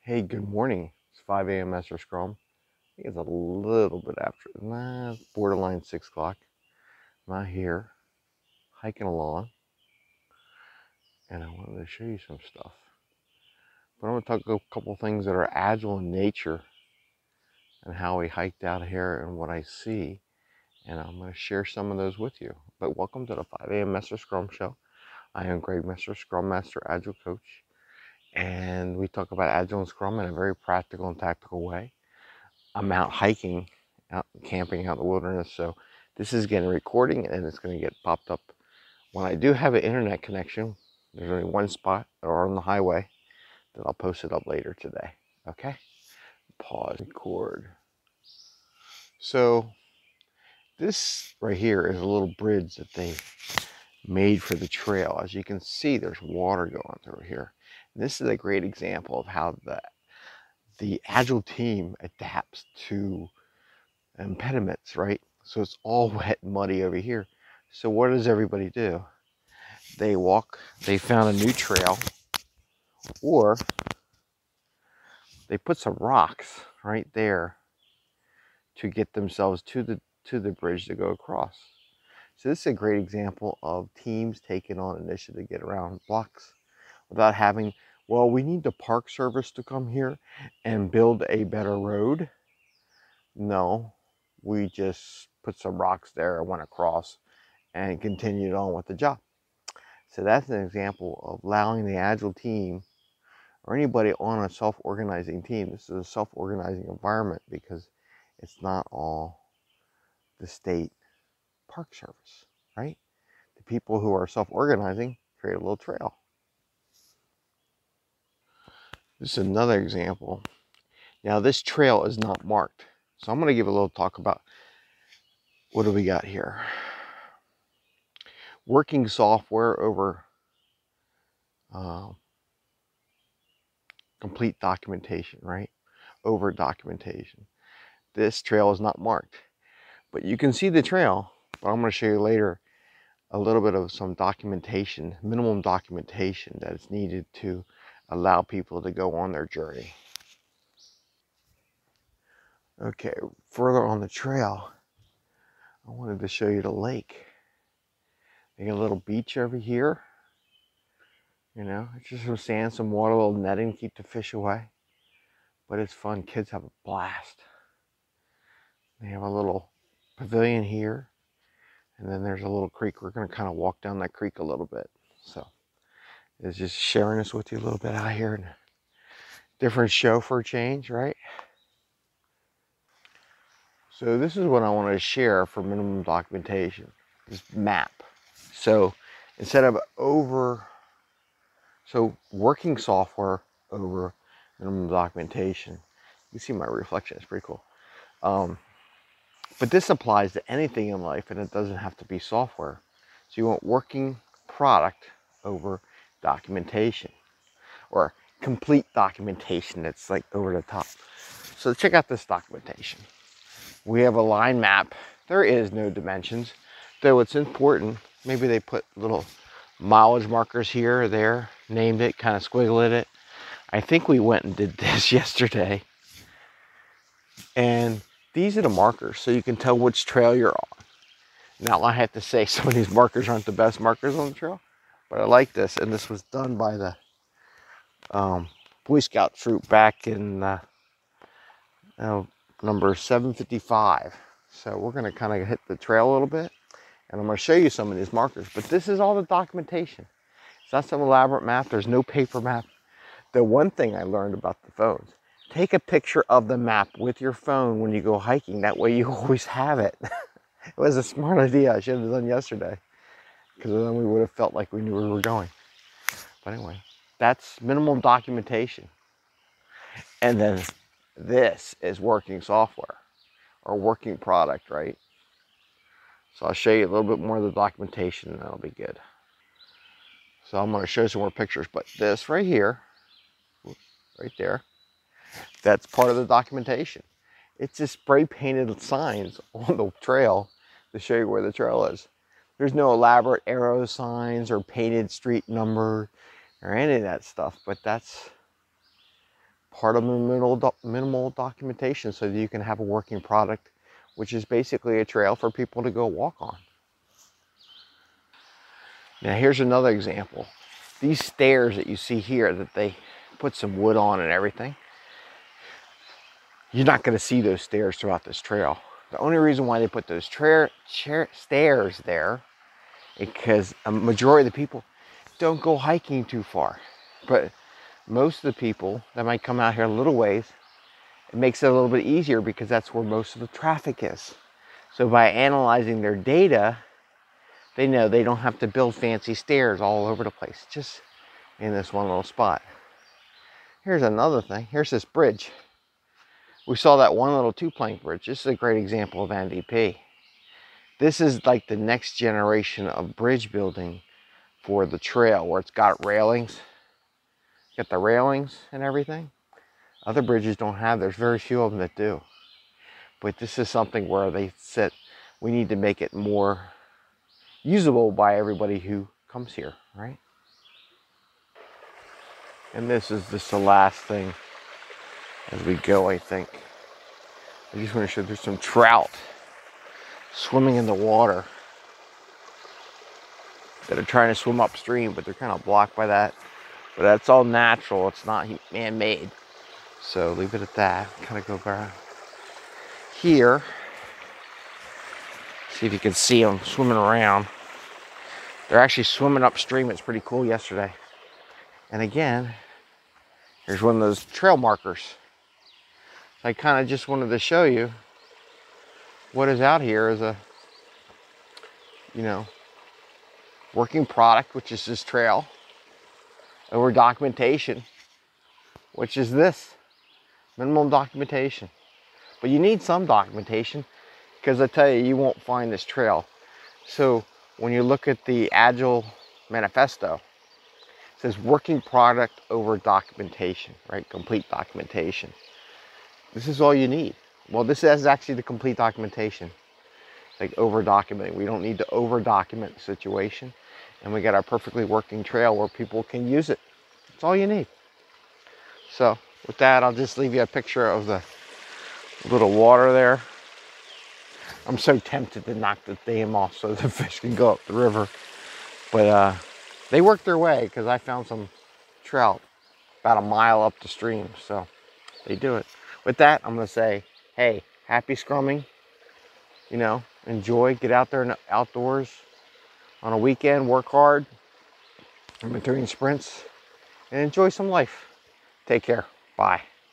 Hey, good morning. It's 5 a.m. Master Scrum. I think it's a little bit after, borderline 6 o'clock. I'm out here hiking along, and I wanted to show you some stuff. But I'm going to talk about a couple things that are agile in nature and how we hiked out here and what I see. And I'm going to share some of those with you. But welcome to the 5 a.m. Master Scrum Show. I am Greg Messer, Scrum Master, Agile Coach. And we talk about Agile and Scrum in a very practical and tactical way. I'm out hiking, out camping out in the wilderness, so this is getting recording and it's going to get popped up when I do have an internet connection. There's only one spot or on the highway that I'll post it up later today. Okay, pause, record. So this right here is a little bridge that they made for the trail. As you can see, there's water going through here. And this is a great example of how the agile team adapts to impediments, right? So it's all wet and muddy over here. So what does everybody do? They found a new trail, or they put some rocks right there to get themselves to the bridge to go across. So this is a great example of teams taking on initiative to get around blocks without having, well, we need the Park Service to come here and build a better road. No, we just put some rocks there and went across and continued on with the job. So that's an example of allowing the agile team or anybody on a self-organizing team. This is a self-organizing environment because it's not all the state park service, right? The people who are self-organizing create a little trail. This is another example. Now this trail is not marked. So I'm going to give a little talk about what do we got here. Working software over complete documentation, right? Over documentation. This trail is not marked, but you can see the trail. But I'm going to show you later a little bit of some documentation, minimum documentation that is needed to allow people to go on their journey. Okay, further on the trail, I wanted to show you the lake. They got a little beach over here. You know, it's just some sand, some water, a little netting to keep the fish away. But it's fun. Kids have a blast. They have a little pavilion here. And then there's a little creek. We're going to kind of walk down that creek a little bit. So it's just sharing this with you a little bit out here. And different show for a change, right? So this is what I want to share for minimum documentation. This map. So instead of working software over minimum documentation. You see my reflection, it's pretty cool. But this applies to anything in life, and it doesn't have to be software. So you want working product over documentation, or complete documentation that's like over the top. So check out this documentation. We have a line map. There is no dimensions, though it's important. Maybe they put little mileage markers here or there, named it, kind of squiggled it. I think we went and did this yesterday. And these are the markers, so you can tell which trail you're on. Now, I have to say some of these markers aren't the best markers on the trail, but I like this. And this was done by the Boy Scout troop back in number 755. So we're going to kind of hit the trail a little bit, and I'm going to show you some of these markers. But this is all the documentation. It's not some elaborate map. There's no paper map. The one thing I learned about the phones, take a picture of the map with your phone when you go hiking. That way you always have it. It was a smart idea. I should have done yesterday, because then we would have felt like we knew where we were going. But anyway, that's minimum documentation. And then this is working software or working product, right? So I'll show you a little bit more of the documentation, and that'll be good. So I'm going to show you some more pictures, but this right here, right there, that's part of the documentation. It's just spray painted signs on the trail to show you where the trail is. There's no elaborate arrow signs or painted street number or any of that stuff, but that's part of minimal documentation so that you can have a working product, which is basically a trail for people to go walk on. Now here's another example. These stairs that you see here that they put some wood on and everything, you're not going to see those stairs throughout this trail. The only reason why they put those stairs there is because a majority of the people don't go hiking too far. But most of the people that might come out here a little ways, it makes it a little bit easier because that's where most of the traffic is. So by analyzing their data, they know they don't have to build fancy stairs all over the place, just in this one little spot. Here's another thing. Here's this bridge. We saw that one little 2-plank bridge. This is a great example of NDP. This is like the next generation of bridge building for the trail, where it's got railings. Got the railings and everything. Other bridges don't have. There's very few of them that do. But this is something where they said we need to make it more usable by everybody who comes here, right? And this is just the last thing as we go, I think. I just want to show there's some trout swimming in the water that are trying to swim upstream, but they're kind of blocked by that. But that's all natural. It's not man-made. So leave it at that. Kind of go around here. See if you can see them swimming around. They're actually swimming upstream. It's pretty cool yesterday. And again, here's one of those trail markers. I kind of just wanted to show you what is out here as a, working product, which is this trail, over documentation, which is this, minimum documentation. But you need some documentation, because I tell you, you won't find this trail. So when you look at the Agile Manifesto, it says working product over documentation, right? Complete documentation. This is all you need. Well, this is actually the complete documentation. Like over documenting. We don't need to over document the situation. And we got our perfectly working trail where people can use it. That's all you need. So with that, I'll just leave you a picture of the little water there. I'm so tempted to knock the dam off so the fish can go up the river. But they work their way, because I found some trout about a mile up the stream. So they do it. With that, I'm going to say, hey, happy scrumming. Enjoy. Get out there in the outdoors on a weekend. Work hard. In between sprints. And enjoy some life. Take care. Bye.